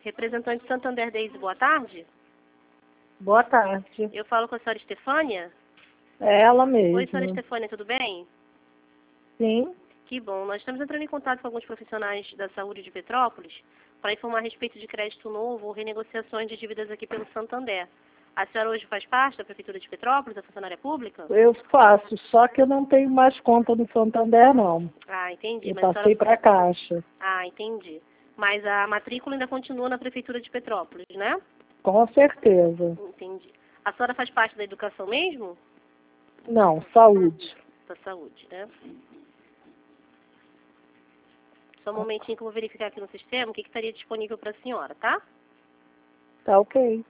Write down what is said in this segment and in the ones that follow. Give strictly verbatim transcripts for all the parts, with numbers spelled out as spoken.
Representante Santander Days, boa tarde. Boa tarde. Eu falo com a senhora Estefânia? É ela mesma. Oi, senhora Estefânia, tudo bem? Sim. Que bom. Nós estamos entrando em contato com alguns profissionais da saúde de Petrópolis para informar a respeito de crédito novo ou renegociações de dívidas aqui pelo Santander. A senhora hoje faz parte da Prefeitura de Petrópolis, da funcionária pública? Eu faço, só que eu não tenho mais conta no Santander, não. Ah, entendi. Eu Mas a passei senhora... para a Caixa. Ah, entendi. Mas a matrícula ainda continua na Prefeitura de Petrópolis, né? Com certeza. Entendi. A senhora faz parte da educação mesmo? Não, saúde. Da saúde, né? Só um momentinho que eu vou verificar aqui no sistema o que, que estaria disponível para a senhora, tá? Tá ok.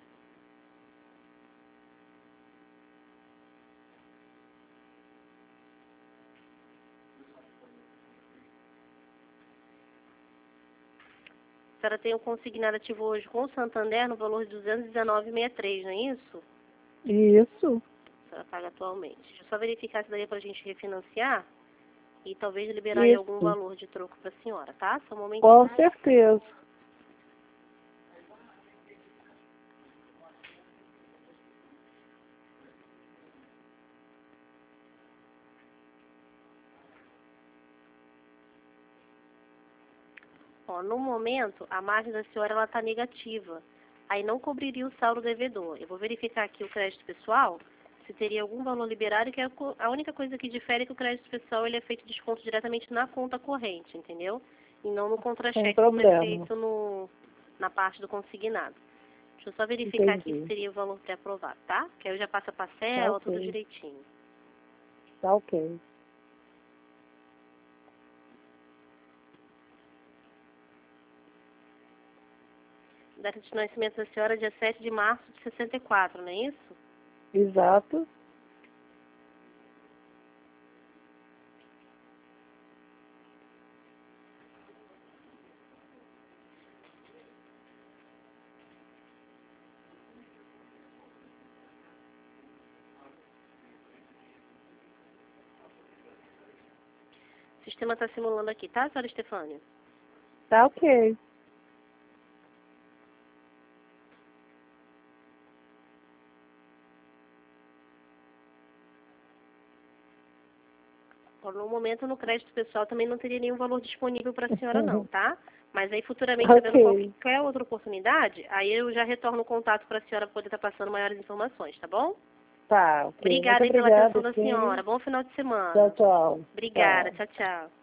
A senhora tem um consignado ativo hoje com o Santander no valor de duzentos e dezenove reais e sessenta e três centavos, não é isso? Isso. A senhora paga atualmente. Deixa eu só verificar se daria para a gente refinanciar e talvez liberar aí algum Isso. valor de troco para a senhora, tá? Só um momentinho. Com certeza. Ó, no momento, a margem da senhora ela está negativa. Aí não cobriria o saldo devedor. Eu vou verificar aqui o crédito pessoal, se teria algum valor liberado, que é a única coisa que difere é que o crédito pessoal ele é feito desconto diretamente na conta corrente, entendeu? E não no contra-cheque como é feito no, na parte do consignado. Deixa eu só verificar Entendi. aqui se teria o valor pré-aprovado, tá? Que aí eu já passo a parcela, Tá ok. tudo direitinho. Tá ok. Data de nascimento da senhora é dia sete de março de sessenta e quatro, não é isso? Exato. O sistema está simulando aqui, tá, senhora Estefânia? Tá ok. No momento, no crédito pessoal, também não teria nenhum valor disponível para a senhora, não, tá? Mas aí, futuramente, Ok. havendo qualquer outra oportunidade, aí eu já retorno o contato para a senhora poder estar passando maiores informações, tá bom? Tá, ok. Obrigada Muito aí pela obrigada, atenção da sim. senhora. Bom final de semana. Tchau, tchau. Obrigada. Tchau. Tchau, tchau.